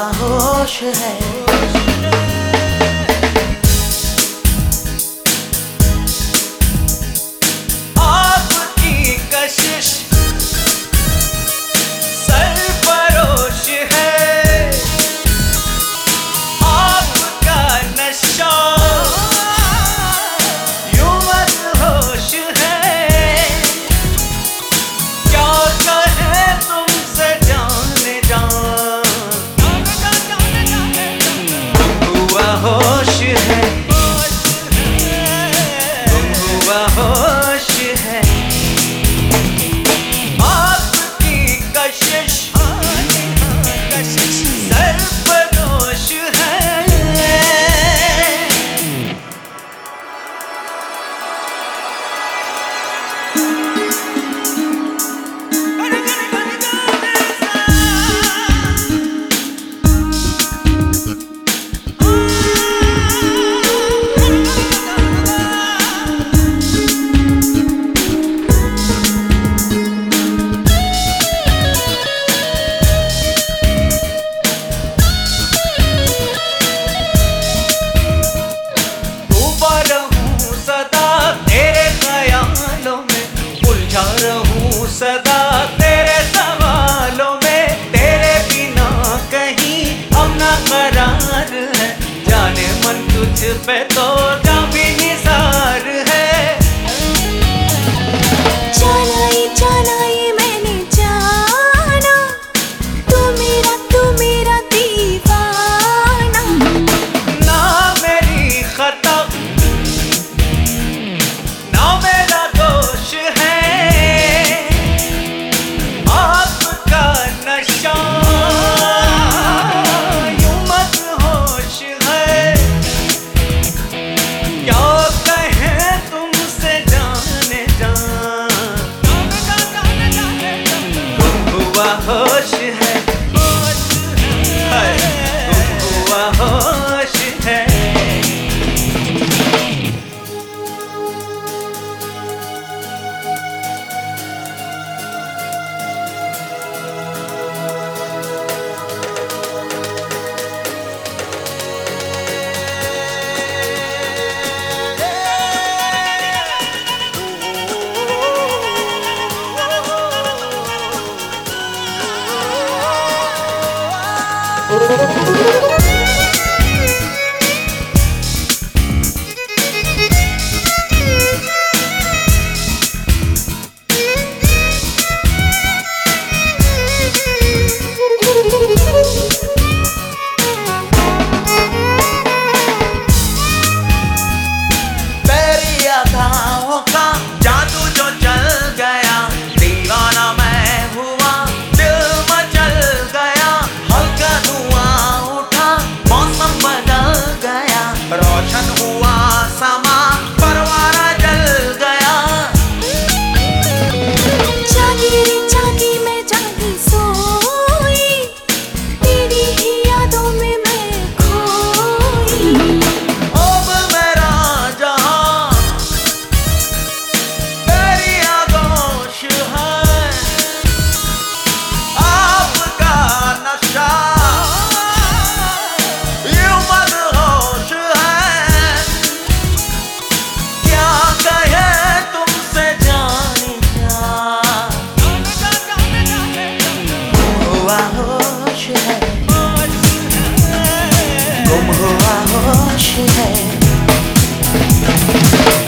होश है। आपकी कशिश सरफरोश है, आपका नशा यूं मदहोश है। क्या कहे तुमसे जाने जा, हुआ होश है, हुआ होश है। आपकी कशिश सरफरोश है। रहूं सदा तेरे सवालों में, तेरे बिना कहीं अब ना करार है। जाने मन तुझ पे तो जा भी निसार है। जाना ये मैंने जाना, तू मेरा दीवाना। ना मेरी खता ना मेरा दोष है, होश है, हुआ होश है। तेरी अदाओं का जादू जो चल गया, दीवाना मैं हुआ, दिल मचल गया। हल्का धुआं उठा, मौसम बदल गया, रोशन हुआ समा, परवाना जल गया। जागी मैं जागी सोई, तेरी ही यादों में मैं खोई। अब मेरा जहां तेरी आगोश है, आपका नशा यूं मदहोश है। क्या कहे तुमसे जाने जा, हुआ होश है, गुम हुआ होश है।